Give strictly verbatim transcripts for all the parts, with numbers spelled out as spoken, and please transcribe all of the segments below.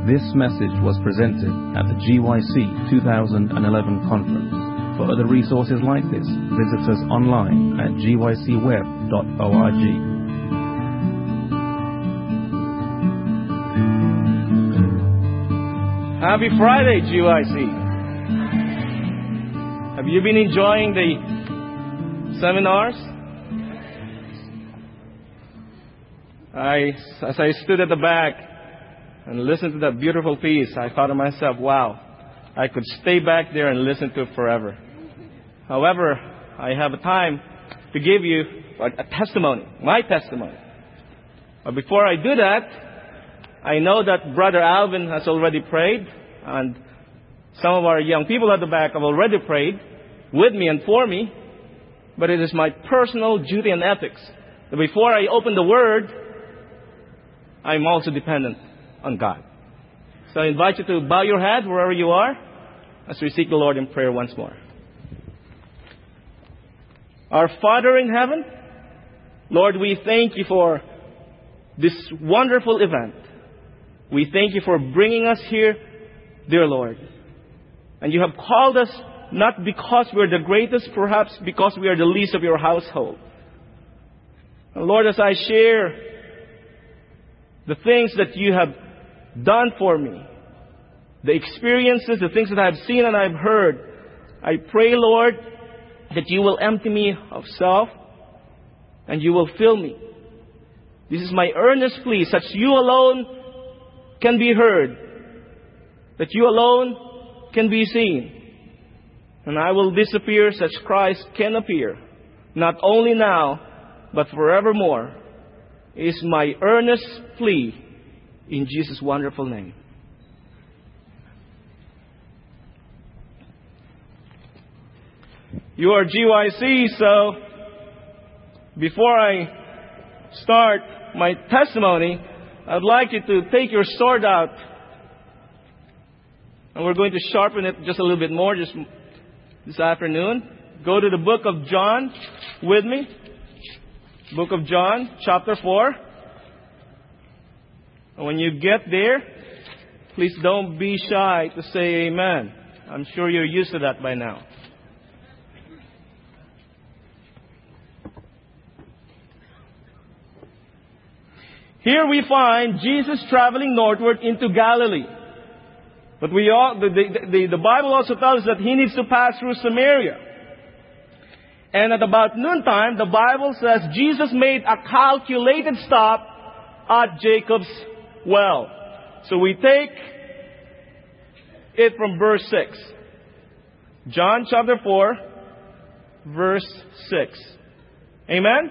This message was presented at the G Y C two thousand eleven conference. For other resources like this, visit us online at g y c web dot org. Happy Friday, G Y C. Have you been enjoying the seminars? I, as I stood at the back and listened to that beautiful piece, I thought to myself, wow, I could stay back there and listen to it forever. However, I have a time to give you a, a testimony, my testimony. But before I do that, I know that Brother Alvin has already prayed, and some of our young people at the back have already prayed with me and for me. But it is my personal duty and ethics that before I open the Word, I'm also dependent on God. So I invite you to bow your head wherever you are as we seek the Lord in prayer once more. Our Father in heaven, Lord, we thank you for this wonderful event. We thank you for bringing us here, dear Lord. And you have called us not because we're the greatest, perhaps because we are the least of your household. And Lord, as I share the things that you have done for me, the experiences, the things that I've seen and I've heard, I pray, Lord, that you will empty me of self and you will fill me. This is my earnest plea, such you alone can be heard, that you alone can be seen. And I will disappear such Christ can appear, not only now, but forevermore, is my earnest plea in Jesus' wonderful name. You are G Y C, so before I start my testimony, I'd like you to take your sword out. And we're going to sharpen it just a little bit more just this afternoon. Go to the book of John with me. Book of John, chapter four. And when you get there, please don't be shy to say amen. I'm sure you're used to that by now. Here we find Jesus traveling northward into Galilee. But we all, the, the, the, the Bible also tells us that he needs to pass through Samaria. And at about noontime, the Bible says Jesus made a calculated stop at Jacob's well. So we take it from verse six. John chapter four, verse six. Amen?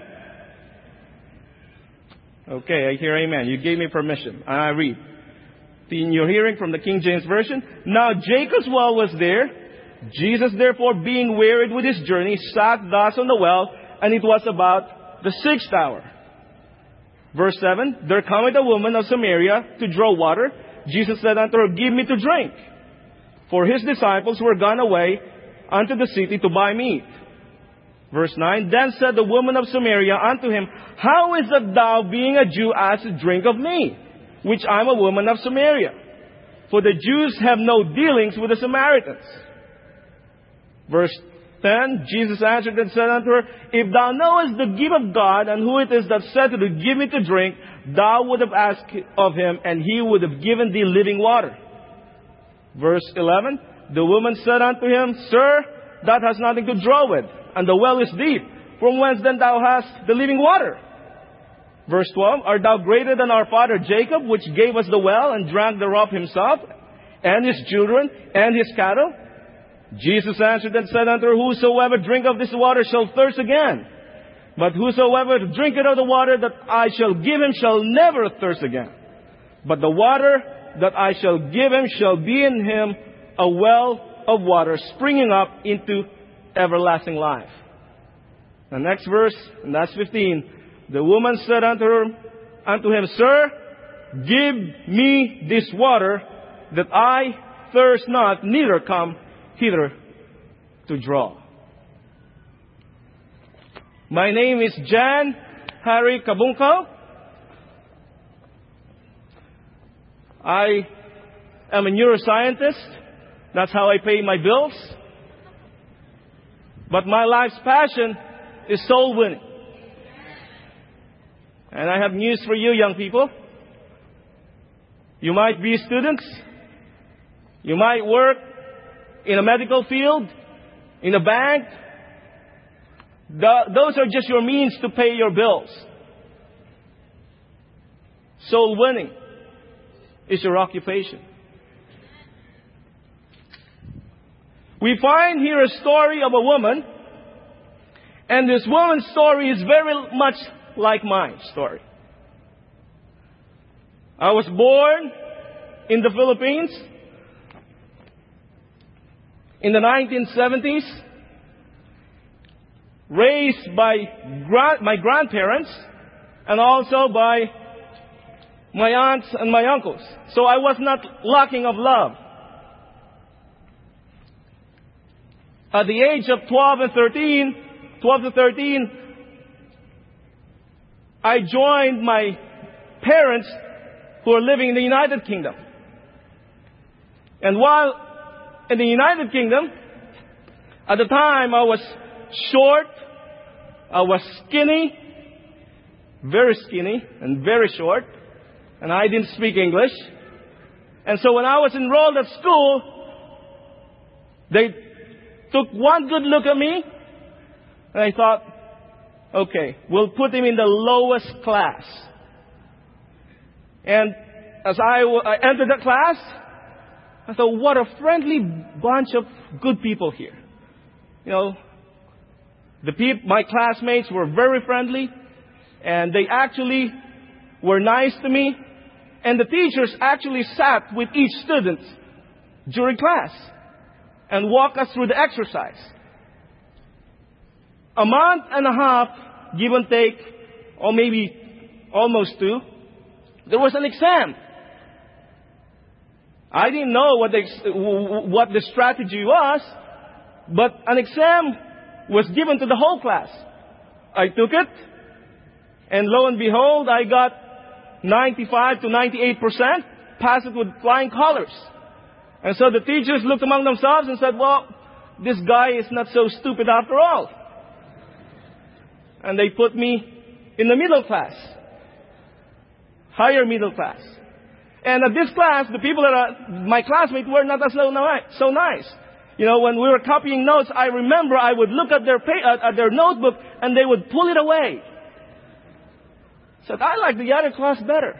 Okay, I hear amen. You gave me permission. I read. In your hearing from the King James Version. Now Jacob's well was there. Jesus, therefore, being wearied with his journey, sat thus on the well, and it was about the sixth hour. Verse seven, there cometh a woman of Samaria to draw water. Jesus said unto her, give me to drink. For his disciples were gone away unto the city to buy meat. Verse nine, then said the woman of Samaria unto him, how is it thou, being a Jew, askest to drink of me, which I am a woman of Samaria? For the Jews have no dealings with the Samaritans. Verse ten, Jesus answered and said unto her, if thou knowest the gift of God, and who it is that said to thee, give me to drink, thou would have asked of him, and he would have given thee living water. Verse eleven, the woman said unto him, Sir, thou hast nothing to draw with, and the well is deep. From whence then thou hast the living water? Verse twelve, art thou greater than our father Jacob, which gave us the well, and drank thereof himself, and his children, and his cattle? Jesus answered and said unto her, whosoever drink of this water shall thirst again. But whosoever drinketh of the water that I shall give him shall never thirst again. But the water that I shall give him shall be in him a well of water springing up into everlasting life. The next verse, and that's fifteen. The woman said unto her, unto him, Sir, give me this water, that I thirst not, neither come hither to draw. My name is Jan Harry Kabungko. I I'm a neuroscientist. That's how I pay my bills. But my life's passion is soul winning. And I have news for you, young people. You might be students. You might work in a medical field, in a bank. The, those are just your means to pay your bills. Soul winning is your occupation. We find here a story of a woman, and this woman's story is very much like my story. I was born in the Philippines in the nineteen seventies, raised by gra- my grandparents and also by my aunts and my uncles. So I was not lacking of love. At the age of twelve and thirteen, twelve to thirteen, I joined my parents who are living in the United Kingdom. And while in the United Kingdom, at the time I was short, I was skinny, very skinny and very short, and I didn't speak English. And so when I was enrolled at school, they took one good look at me, and I thought, okay, we'll put him in the lowest class. And as I, w- I entered the class, I thought, what a friendly bunch of good people here. You know, the peop- my classmates were very friendly, and they actually were nice to me. And the teachers actually sat with each student during class and walked us through the exercise. A month and a half, give and take, or maybe almost two, there was an exam. I didn't know what the, what the strategy was, but an exam was given to the whole class. I took it, and lo and behold, I got ninety-five to ninety-eight percent, passed it with flying colors. And so the teachers looked among themselves and said, well, this guy is not so stupid after all. And they put me in the middle class, higher middle class. And at this class, the people that are my classmates were not as so nice. So nice. You know, when we were copying notes, I remember I would look at their pay, at, at their notebook, and they would pull it away. Said, I like the other class better.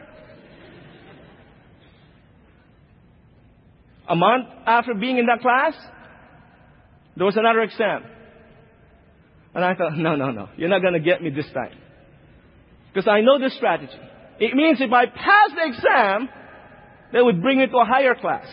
A month after being in that class, there was another exam. And I thought, no, no, no, you're not going to get me this time. Because I know this strategy. It means if I pass the exam, they would bring me to a higher class.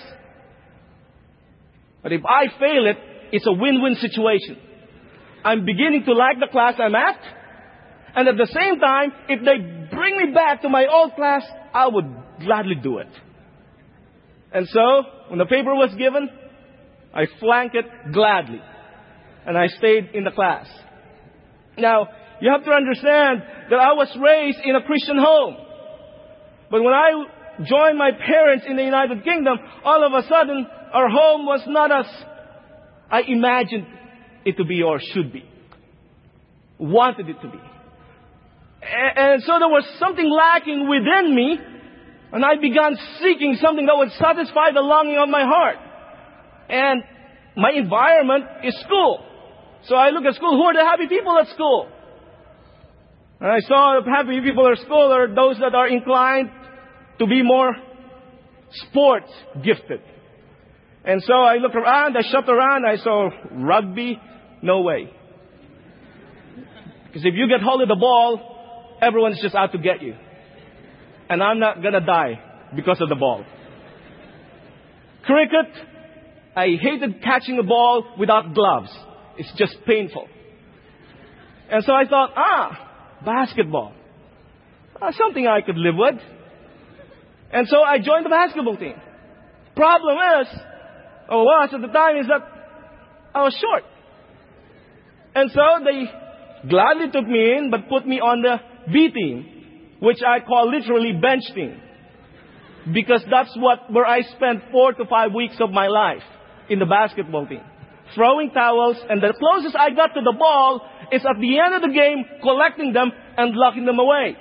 But if I fail it, it's a win-win situation. I'm beginning to like the class I'm at. And at the same time, if they bring me back to my old class, I would gladly do it. And so, when the paper was given, I flanked it gladly. And I stayed in the class. Now, you have to understand that I was raised in a Christian home. But when I joined my parents in the United Kingdom, all of a sudden, our home was not as I imagined it to be or should be. Wanted it to be. And so there was something lacking within me, and I began seeking something that would satisfy the longing of my heart. And my environment is school. So I look at school, who are the happy people at school? And I saw the happy people at school are those that are inclined to be more sports gifted. And so I looked around, I shopped around, I saw rugby, no way. Because if you get hold of the ball, everyone's just out to get you. And I'm not going to die because of the ball. Cricket, I hated catching a ball without gloves. It's just painful. And so I thought, ah, basketball. Ah, something I could live with. And so I joined the basketball team. Problem is, or was at the time, is that I was short. And so they gladly took me in, but put me on the B team, which I call literally bench team. because that's what where I spent four to five weeks of my life in the basketball team. Throwing towels, and the closest I got to the ball is at the end of the game, collecting them and locking them away.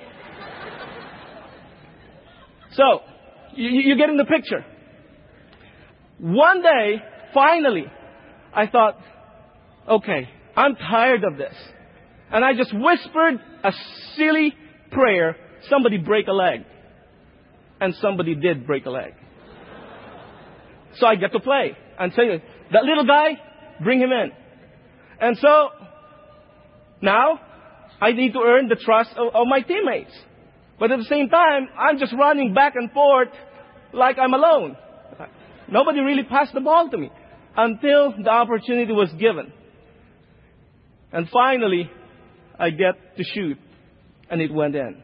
So, you, you're getting the picture. One day, finally, I thought, okay, I'm tired of this. And I just whispered a silly prayer, somebody break a leg. And somebody did break a leg. So I get to play and say, that little guy, bring him in. And so, now, I need to earn the trust of, of my teammates. But at the same time, I'm just running back and forth like I'm alone. Nobody really passed the ball to me until the opportunity was given. And finally, I get to shoot. And it went in.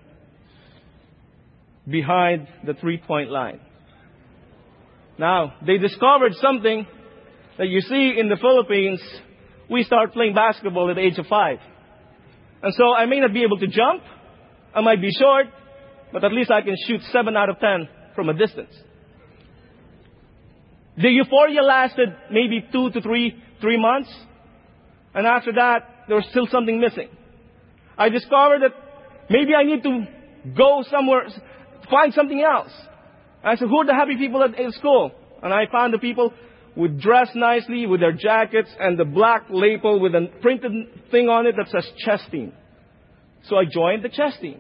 Behind the three-point line. Now, they discovered something that you see in the Philippines. We start playing basketball at the age of five. And so I may not be able to jump. I might be short. But at least I can shoot seven out of ten from a distance. The euphoria lasted maybe two to three, three months. And after that, there was still something missing. I discovered that maybe I need to go somewhere, find something else. I said, who are the happy people at, at school? And I found the people who dress nicely with their jackets and the black label with a printed thing on it that says chess team. So I joined the chess team.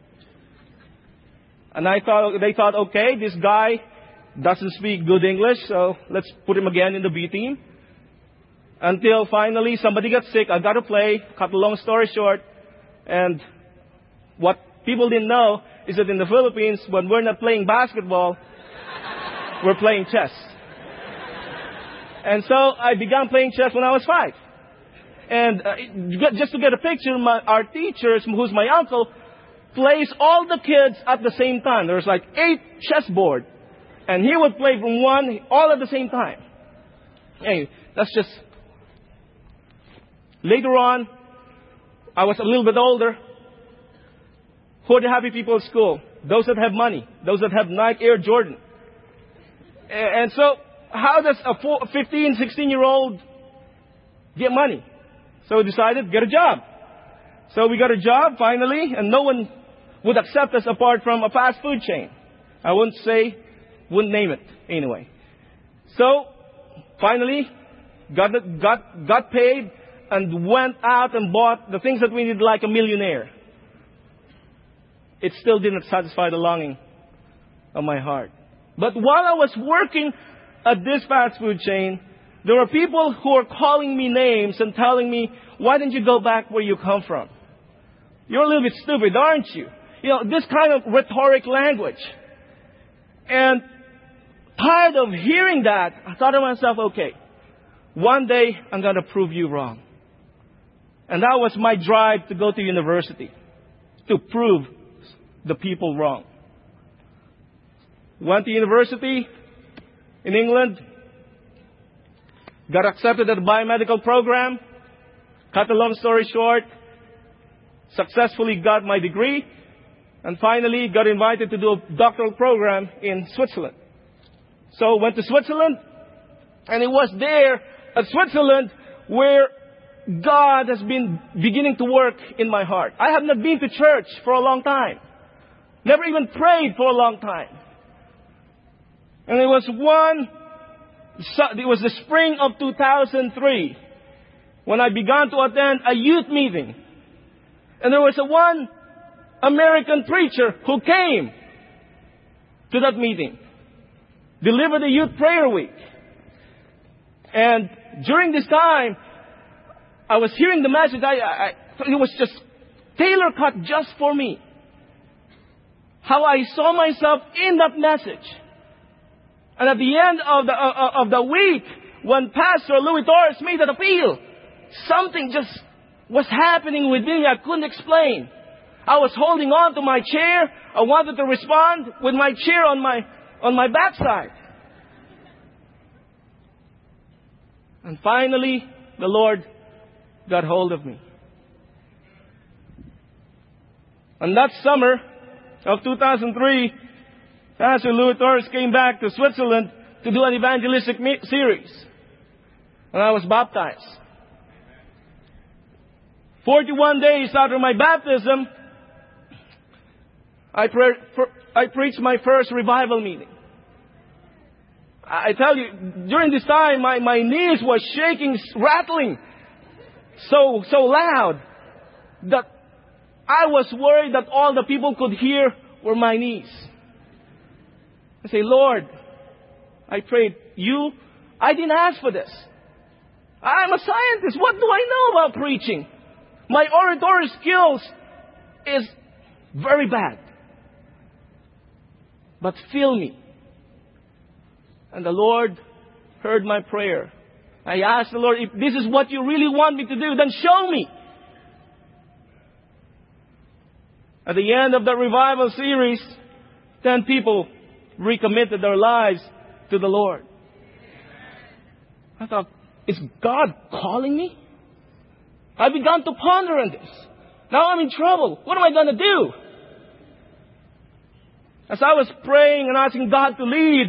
And I thought, they thought, okay, this guy doesn't speak good English, so let's put him again in the B team. Until finally somebody got sick, I got to play, cut a long story short. And what people didn't know is that in the Philippines, when we're not playing basketball, we're playing chess. And so I began playing chess when I was five. And uh, just to get a picture, my, our teacher, who's my uncle, plays all the kids at the same time. There's like eight chessboard. And he would play from one, all at the same time. Hey, that's just... Later on, I was a little bit older. Who are the happy people at school? Those that have money. Those that have Nike Air Jordan. And so, how does a fifteen, sixteen-year-old get money? So we decided, get a job. So we got a job, finally, and no one would accept us apart from a fast food chain. I wouldn't say, wouldn't name it, anyway. So, finally, got, got, got paid and went out and bought the things that we needed like a millionaire. It still didn't satisfy the longing of my heart. But while I was working at this fast food chain, there were people who were calling me names and telling me, why didn't you go back where you come from? You're a little bit stupid, aren't you? You know, this kind of rhetoric language. And tired of hearing that, I thought to myself, okay, one day I'm going to prove you wrong. And that was my drive to go to university, to prove the people wrong. Went to university in England, got accepted at the biomedical program, cut a long story short, successfully got my degree, and finally got invited to do a doctoral program in Switzerland. So went to Switzerland, and it was there at Switzerland where God has been beginning to work in my heart. I have not been to church for a long time. Never even prayed for a long time. And it was one, it was the spring of two thousand three when I began to attend a youth meeting. And there was a one American preacher who came to that meeting, delivered a youth prayer week. And during this time, I was hearing the message. I, I, it was just tailor-cut just for me. How I saw myself in that message. And at the end of the, uh, of the week, when Pastor Louis Torres made that appeal, something just was happening with me I couldn't explain. I was holding on to my chair. I wanted to respond with my chair on my, on my backside. And finally, the Lord got hold of me. And that summer of two thousand three, Pastor Louis Torres came back to Switzerland to do an evangelistic me- series. And I was baptized. forty-one days after my baptism, I, pre- I preached my first revival meeting. I tell you, during this time, my, my knees were shaking, rattling so, so loud that I was worried that all the people could hear were my knees. I say, Lord, I prayed, you, I didn't ask for this. I'm a scientist. What do I know about preaching? My oratory skills is very bad. But fill me. And the Lord heard my prayer. I asked the Lord, if this is what you really want me to do, then show me. At the end of the revival series, ten people recommitted their lives to the Lord. I thought, is God calling me? I began to ponder on this. Now I'm in trouble. What am I going to do? As I was praying and asking God to lead,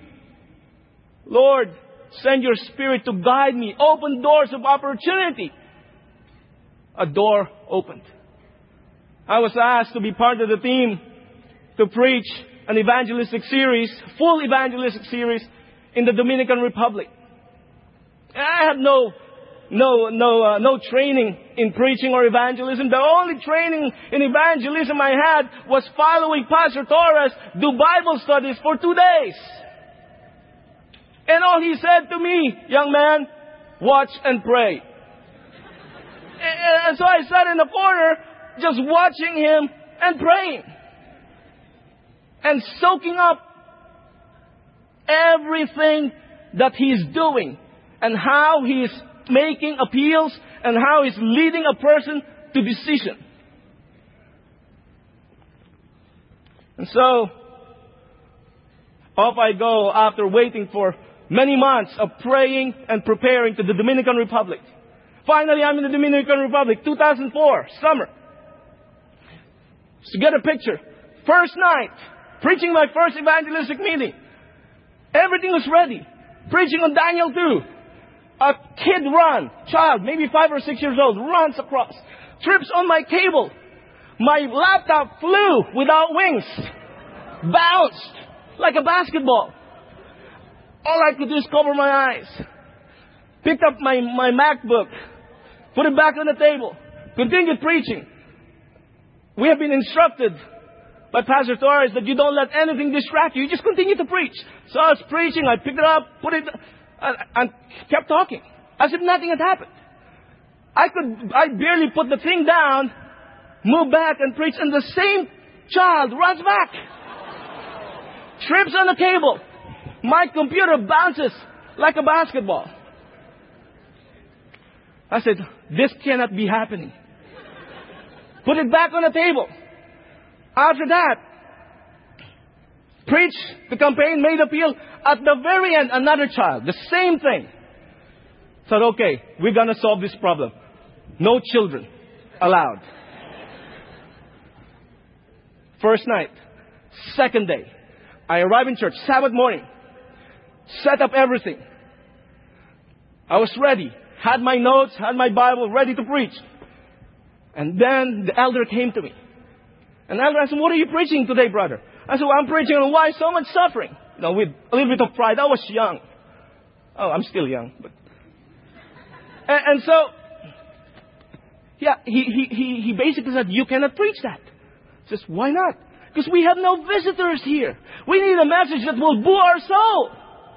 Lord, send your Spirit to guide me. Open doors of opportunity. A door opened. I was asked to be part of the team to preach an evangelistic series, full evangelistic series in the Dominican Republic. I had no, no, no, uh, no training in preaching or evangelism. The only training in evangelism I had was following Pastor Torres do Bible studies for two days. And all he said to me, young man, watch and pray. And so I sat in the corner just watching him and praying. And soaking up everything that he's doing. And how he's making appeals. And how he's leading a person to decision. And so, off I go after waiting for many months of praying and preparing to the Dominican Republic. Finally, I'm in the Dominican Republic, two thousand four, summer. To get a picture, first night, preaching my first evangelistic meeting. Everything was ready. Preaching on Daniel two. A kid run, child, maybe five or six years old, runs across. Trips on my cable. My laptop flew without wings. Bounced like a basketball. All I could do is cover my eyes. Picked up my, my MacBook. Put it back on the table. Continued preaching. We have been instructed by Pastor Torres that you don't let anything distract you. You just continue to preach. So I was preaching. I picked it up, put it, and, and kept talking. As if nothing had happened. I could, I barely put the thing down, move back and preach, and the same child runs back. Trips on the cable. My computer bounces like a basketball. I said, this cannot be happening. Put it back on the table. After that, preach the campaign, made appeal. At the very end, another child, the same thing. Said, okay, we're going to solve this problem. No children allowed. First night. Second day. I arrived in church, Sabbath morning. Set up everything. I was ready. Had my notes, had my Bible, ready to preach. And then the elder came to me. And the elder asked, what are you preaching today, brother? I said, well, I'm preaching on why so much suffering. You know, with a little bit of pride. I was young. Oh, I'm still young. But And, and so, yeah, he, he, he, he basically said, you cannot preach that. I says, why not? Because we have no visitors here. We need a message that will boo our soul.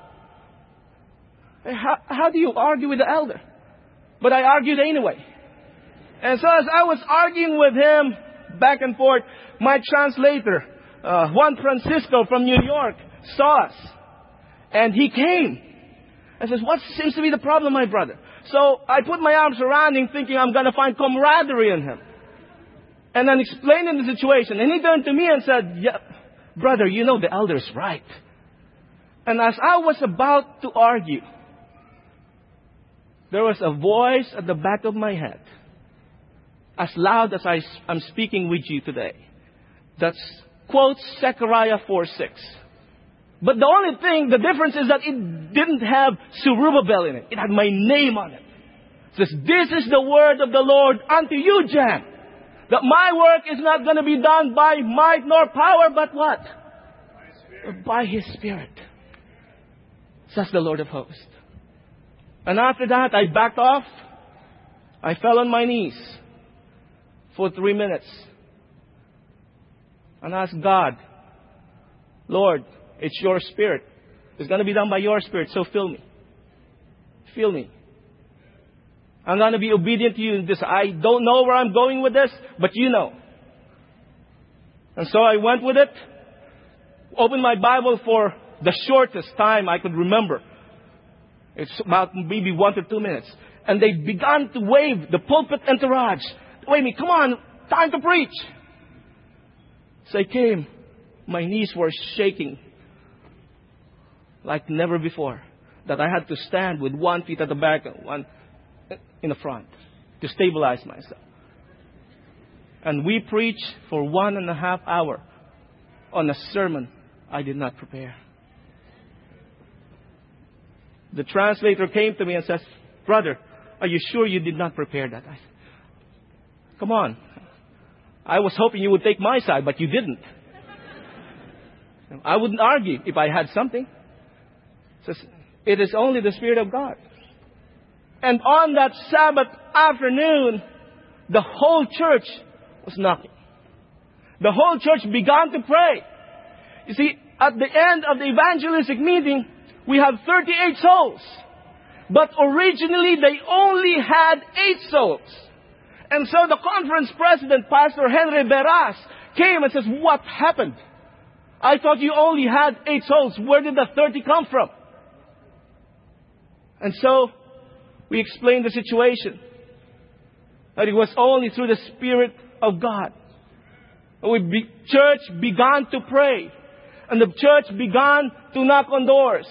How, how do you argue with the elder? But I argued anyway. And so as I was arguing with him back and forth, my translator, uh, Juan Francisco from New York, saw us. And he came. And says, what seems to be the problem, my brother? So I put my arms around him thinking I'm going to find camaraderie in him. And then explained him the situation. And he turned to me and said, yeah, brother, you know the elder's right. And as I was about to argue, there was a voice at the back of my head, as loud as I, I'm speaking with you today, that quotes Zechariah four six. But the only thing, the difference is that it didn't have Zerubbabel in it. It had my name on it. It says, this is the word of the Lord unto you, Jan. That my work is not going to be done by might nor power, but what? By His Spirit. Says the Lord of hosts. And after that, I backed off. I fell on my knees for three minutes. And asked God, Lord, it's your Spirit. It's going to be done by your Spirit, so fill me. Fill me. I'm going to be obedient to you in this. I don't know where I'm going with this, but you know. And so I went with it. Opened my Bible for the shortest time I could remember. It's about maybe one to two minutes. And they began to wave the pulpit entourage. Wave me, come on, time to preach. So I came. My knees were shaking like never before. That I had to stand with one feet at the back and one in the front to stabilize myself. And we preached for one and a half hour on a sermon I did not prepare. The translator came to me and says, brother, are you sure you did not prepare that? I said, come on. I was hoping you would take my side, but you didn't. I wouldn't argue if I had something. It says, it is only the Spirit of God. And on that Sabbath afternoon, the whole church was knocking. The whole church began to pray. You see, at the end of the evangelistic meeting, we have thirty-eight souls. But originally, they only had eight souls. And so the conference president, Pastor Henry Beras, came and says, what happened? I thought you only had eight souls. Where did the thirty come from? And so we explained the situation. That it was only through the Spirit of God. The be- church began to pray. And the church began to knock on doors.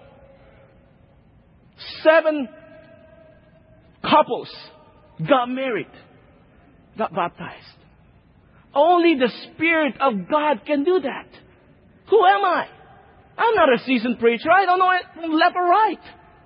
Seven couples got married, got baptized. Only the Spirit of God can do that. Who am I? I'm not a seasoned preacher. I don't know it from left or right.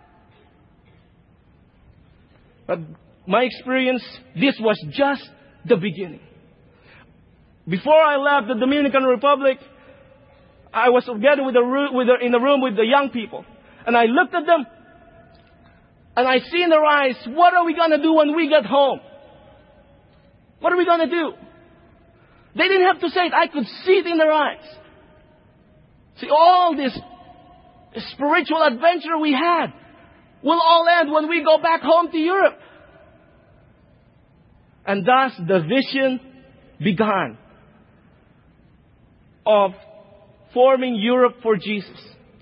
But my experience, this was just the beginning. Before I left the Dominican Republic, I was together with the, with the, in the room with the young people. And I looked at them, and I see in their eyes, what are we going to do when we get home? What are we going to do? They didn't have to say it. I could see it in their eyes. See, all this spiritual adventure we had will all end when we go back home to Europe. And thus the vision began of forming Europe for Jesus.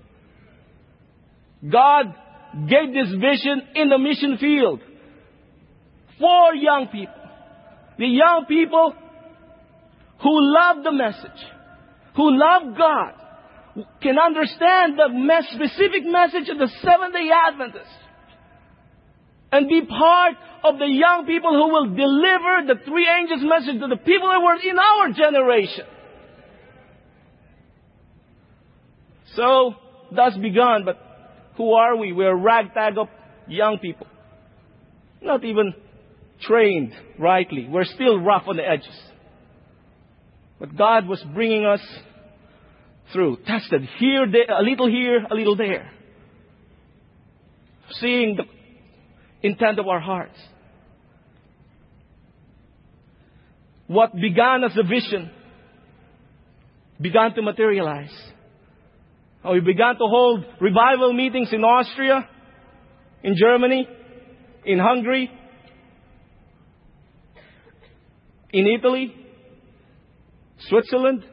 God gave this vision in the mission field for young people. The young people who love the message, who love God, can understand the mes- specific message of the Seventh-day Adventists and be part of the young people who will deliver the three angels' message to the people that were in our generation. So, thus begun, but who are we? We're ragtag of young people. Not even trained rightly. We're still rough on the edges. But God was bringing us through, tested here, there, a little here, a little there. Seeing the intent of our hearts. What began as a vision began to materialize. We began to hold revival meetings in Austria, in Germany, in Hungary, in Italy, Switzerland,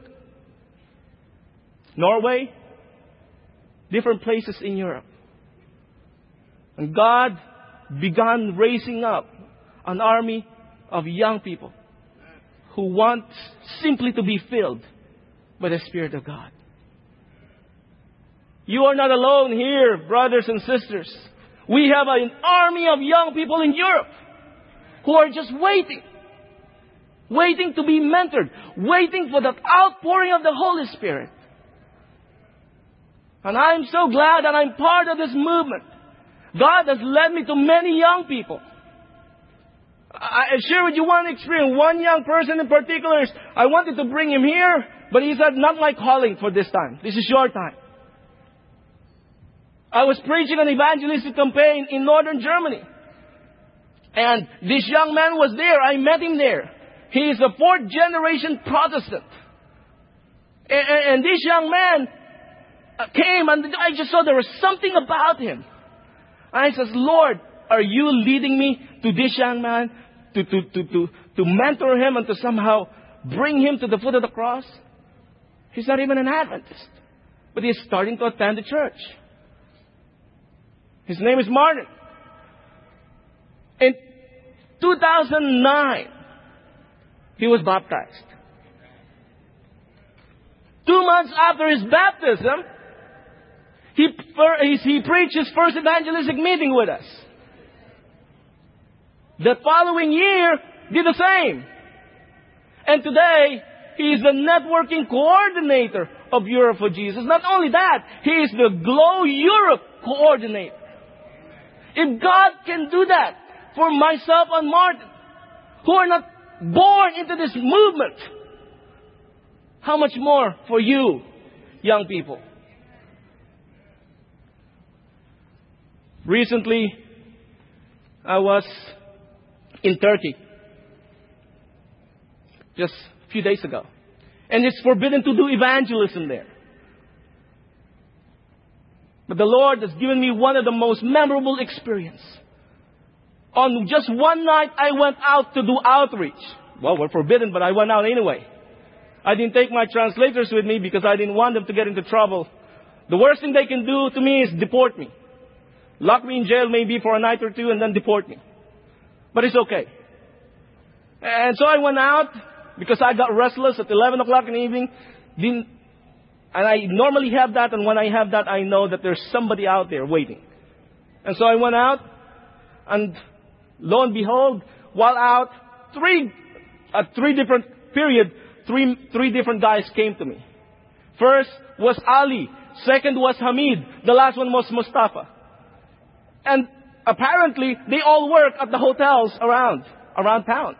Norway, different places in Europe. And God began raising up an army of young people who want simply to be filled by the Spirit of God. You are not alone here, brothers and sisters. We have an army of young people in Europe who are just waiting. Waiting to be mentored. Waiting for that outpouring of the Holy Spirit. And I'm so glad that I'm part of this movement. God has led me to many young people. I share with you one experience. One young person in particular, I wanted to bring him here, but he said, not my calling for this time. This is your time. I was preaching an evangelistic campaign in northern Germany. And this young man was there. I met him there. He is a fourth generation Protestant. And, and this young man came and I just saw there was something about him. And I says, Lord, are you leading me to this young man to, to, to, to, to mentor him and to somehow bring him to the foot of the cross? He's not even an Adventist, but he's starting to attend the church. His name is Martin. In two thousand nine, he was baptized. Two months after his baptism, he, he preached his first evangelistic meeting with us. The following year, did the same. And today, he is the networking coordinator of Europe for Jesus. Not only that, he is the Glow Europe coordinator. If God can do that for myself and Martin, who are not born into this movement, how much more for you, young people? Recently, I was in Turkey. Just a few days ago. And it's forbidden to do evangelism there. But the Lord has given me one of the most memorable experiences. On just one night, I went out to do outreach. Well, we're forbidden, but I went out anyway. I didn't take my translators with me because I didn't want them to get into trouble. The worst thing they can do to me is deport me. Lock me in jail maybe for a night or two and then deport me. But it's okay. And so I went out because I got restless at eleven o'clock in the evening. Didn't, and I normally have that, and when I have that, I know that there's somebody out there waiting. And so I went out, and lo and behold, while out, three, at three different period, three, three different guys came to me. First was Ali. Second was Hamid. The last one was Mustafa. And apparently, they all work at the hotels around, around town.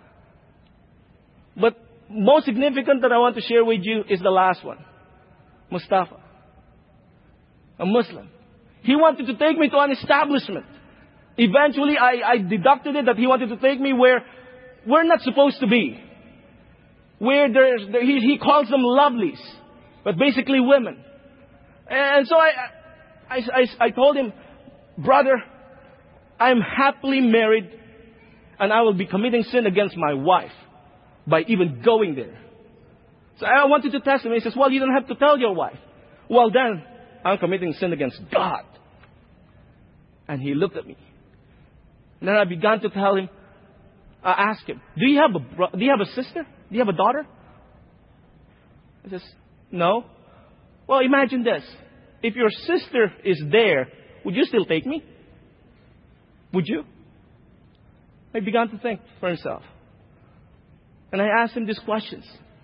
But most significant that I want to share with you is the last one. Mustafa. A Muslim. He wanted to take me to an establishment. Eventually, I, I deducted it that he wanted to take me where we're not supposed to be. Where there's, there, he, he calls them lovelies. But basically women. And so I, I, I, I told him, brother, I'm happily married and I will be committing sin against my wife by even going there. So I wanted to test him. He says, well, you don't have to tell your wife. Well, then, I'm committing sin against God. And he looked at me. And then I began to tell him, I asked him, do you have a bro- do you have a sister? Do you have a daughter? He says, no. Well, imagine this. If your sister is there, would you still take me? Would you? He began to think for himself. And I asked him these questions.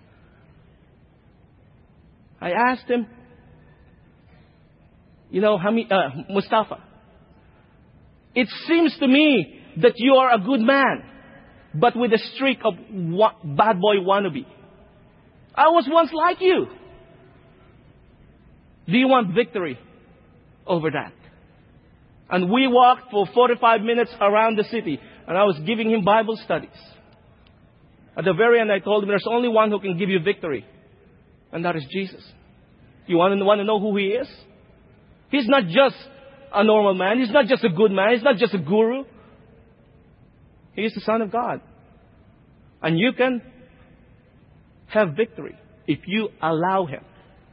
I asked him, you know, Hamid, uh, Mustafa, it seems to me that you are a good man, but with a streak of wa- bad boy wannabe. I was once like you. Do you want victory over that? And we walked for forty-five minutes around the city, and I was giving him Bible studies. At the very end, I told him there's only one who can give you victory, and that is Jesus. You want to, want to know who He is? He's not just a normal man. He's not just a good man. He's not just a guru. He is the Son of God. And you can have victory if you allow Him.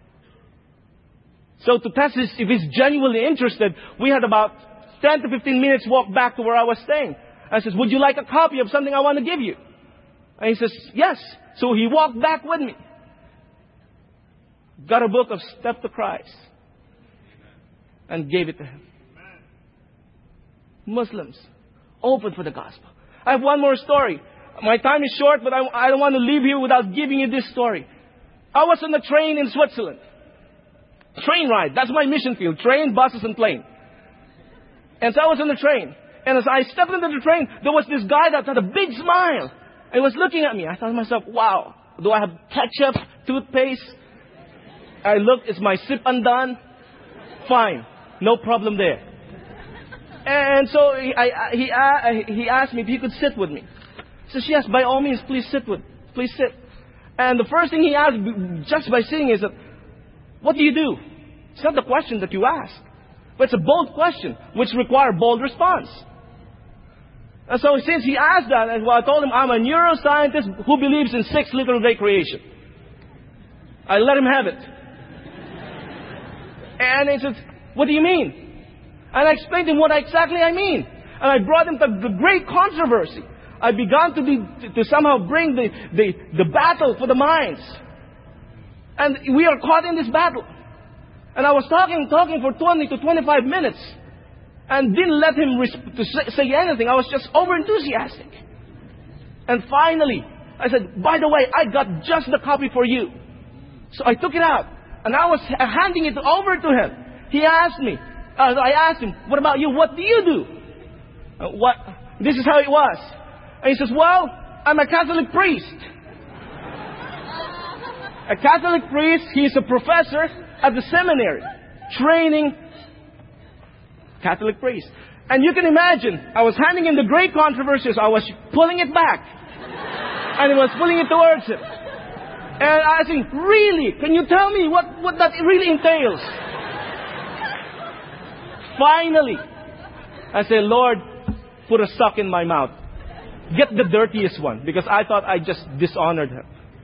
So to test this, if he's genuinely interested, we had about ten to fifteen minutes walk back to where I was staying. I says, would you like a copy of something I want to give you? And he says, yes. So he walked back with me. Got a book of Step to Christ. And gave it to him. Muslims, open for the gospel. I have one more story. My time is short, but I, I don't want to leave here without giving you this story. I was on a train in Switzerland. Train ride. That's my mission field. Train, buses, and plane. And so I was on the train. And as I stepped into the train, there was this guy that had a big smile. And he was looking at me. I thought to myself, wow, do I have ketchup, toothpaste? I looked, is my sip undone? Fine. No problem there. And so he, I, he, uh, he asked me if he could sit with me. He says, yes, by all means, please sit with, please sit. And the first thing he asked, just by sitting, is that, what do you do? It's not the question that you ask. But it's a bold question, which requires bold response. And so since he asked that, well, I told him I'm a neuroscientist who believes in six literal day creation. I let him have it. And he said, what do you mean? And I explained to him what exactly I mean. And I brought him to the great controversy. I began to, be, to somehow bring the, the, the battle for the minds. And we are caught in this battle. And I was talking, talking for twenty to twenty-five minutes. And didn't let him resp- to say, say anything. I was just over-enthusiastic. And finally, I said, by the way, I got just the copy for you. So I took it out. And I was handing it over to him. He asked me, uh, I asked him, what about you? What do you do? Uh, what? This is how it was. And he says, well, I'm a Catholic priest. A Catholic priest, he's a professor at the seminary, training Catholic priest. And you can imagine, I was handing him the great controversies, I was pulling it back. And he was pulling it towards him. And I think, really? Can you tell me what, what that really entails? Finally, I said, Lord, put a sock in my mouth. Get the dirtiest one, because I thought I just dishonored him.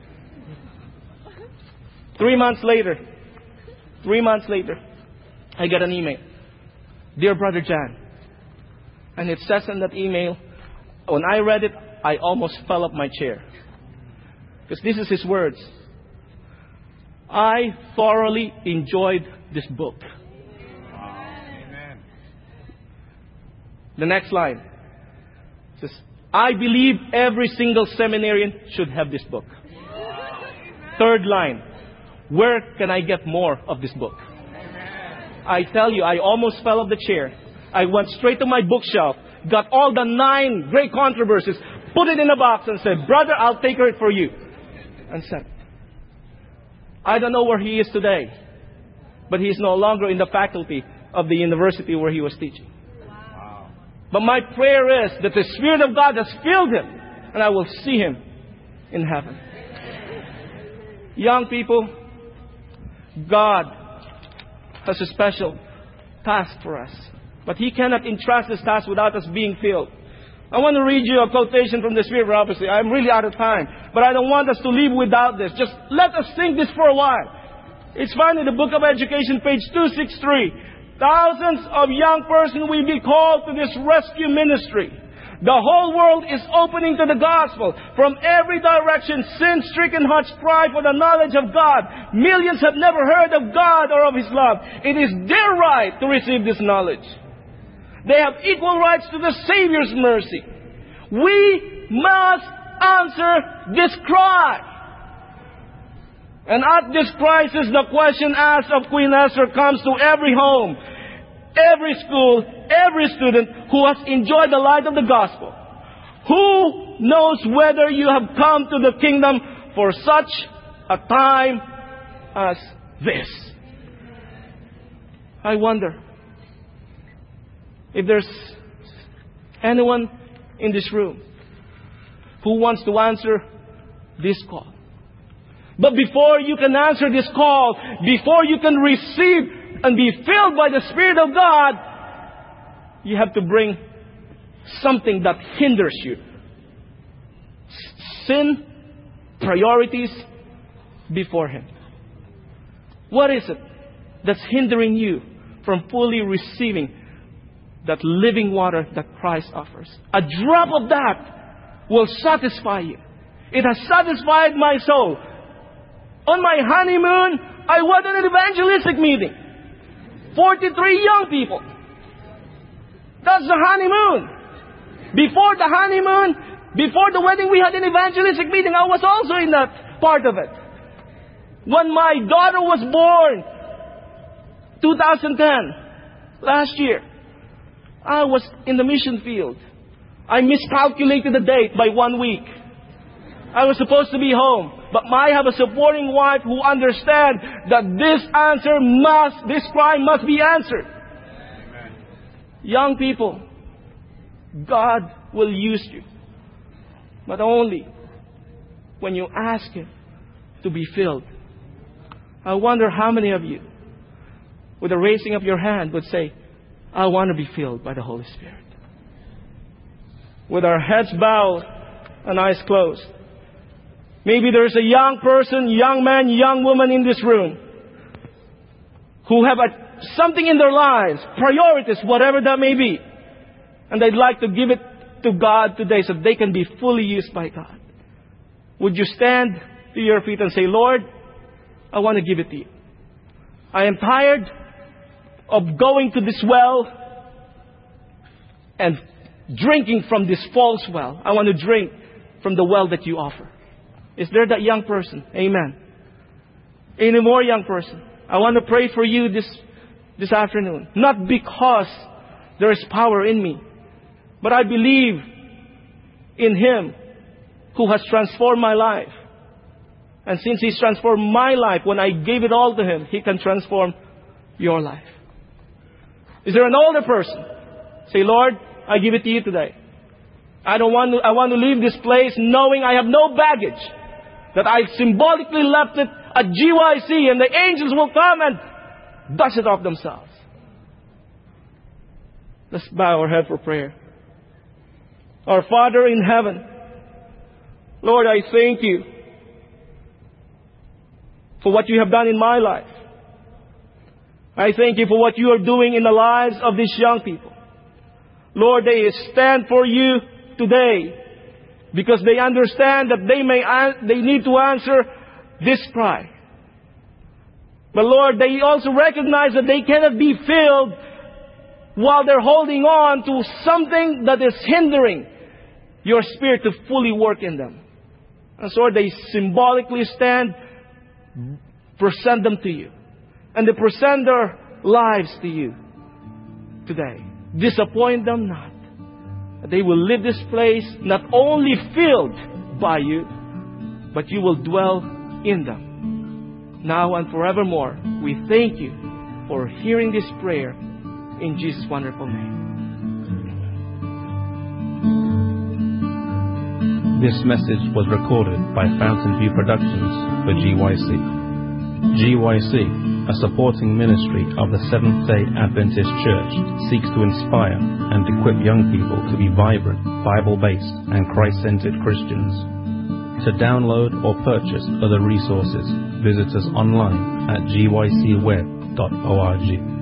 Three months later, three months later, I get an email. Dear Brother Jan. And it says in that email, when I read it, I almost fell off my chair. Because this is his words. I thoroughly enjoyed this book. Amen. The next line says, I believe every single seminarian should have this book. Third line, where can I get more of this book? I tell you, I almost fell off the chair. I went straight to my bookshelf, got all the nine great controversies, put it in a box and said, brother, I'll take it for you. And sent. I don't know where he is today, but he is no longer in the faculty of the university where he was teaching. Wow. But my prayer is that the Spirit of God has filled him, and I will see him in heaven. Young people, God has a special task for us. But He cannot entrust this task without us being filled. I want to read you a quotation from the Spirit Prophecy. I'm really out of time. But I don't want us to leave without this. Just let us think this for a while. It's found in the Book of Education, page two sixty-three. Thousands of young persons will be called to this rescue ministry. The whole world is opening to the gospel. From every direction, sin-stricken hearts cry for the knowledge of God. Millions have never heard of God or of His love. It is their right to receive this knowledge. They have equal rights to the Savior's mercy. We must answer this cry. And at this crisis, the question asked of Queen Esther comes to every home, every school, every student who has enjoyed the light of the gospel. Who knows whether you have come to the kingdom for such a time as this? I wonder if there's anyone in this room who wants to answer this call. But before you can answer this call, before you can receive and be filled by the Spirit of God, you have to bring something that hinders you. Sin, priorities before Him. What is it that's hindering you from fully receiving that living water that Christ offers? A drop of that will satisfy you. It has satisfied my soul. On my honeymoon, I was at an evangelistic meeting. forty-three young people. That's the honeymoon. Before the honeymoon, before the wedding, we had an evangelistic meeting. I was also in that part of it. When my daughter was born, twenty ten, last year, I was in the mission field. I miscalculated the date by one week. I was supposed to be home. But I have a supporting wife who understands that this answer must, this cry must be answered. Amen. Young people, God will use you. But only when you ask Him to be filled. I wonder how many of you, with a raising of your hand, would say, I want to be filled by the Holy Spirit. With our heads bowed and eyes closed. Maybe there's a young person, young man, young woman in this room who have a, something in their lives, priorities, whatever that may be. And they'd like to give it to God today so they can be fully used by God. Would you stand to your feet and say, Lord, I want to give it to you. I am tired of going to this well and drinking from this false well. I want to drink from the well that you offer. Is there that young person? Amen. Any more young person? I want to pray for you this, this afternoon. Not because there is power in me, but I believe in Him who has transformed my life. And since He's transformed my life, when I gave it all to Him, He can transform your life. Is there an older person? Say, Lord, I give it to you today. I don't want to, I want to leave this place knowing I have no baggage. That I symbolically left it at G Y C and the angels will come and dust it off themselves. Let's bow our head for prayer. Our Father in heaven, Lord, I thank you for what you have done in my life. I thank you for what you are doing in the lives of these young people. Lord, they stand for you today because they understand that they may they need to answer this cry. But Lord, they also recognize that they cannot be filled while they're holding on to something that is hindering your Spirit to fully work in them. And so they symbolically stand, present them to you. And they present their lives to you today. Disappoint them not. They will leave this place not only filled by you, but you will dwell in them. Now and forevermore, we thank you for hearing this prayer in Jesus' wonderful name. This message was recorded by Fountain View Productions for G Y C. G Y C, a supporting ministry of the Seventh-day Adventist Church, seeks to inspire and equip young people to be vibrant, Bible-based and Christ-centered Christians. To download or purchase other resources, visit us online at G Y C web dot org.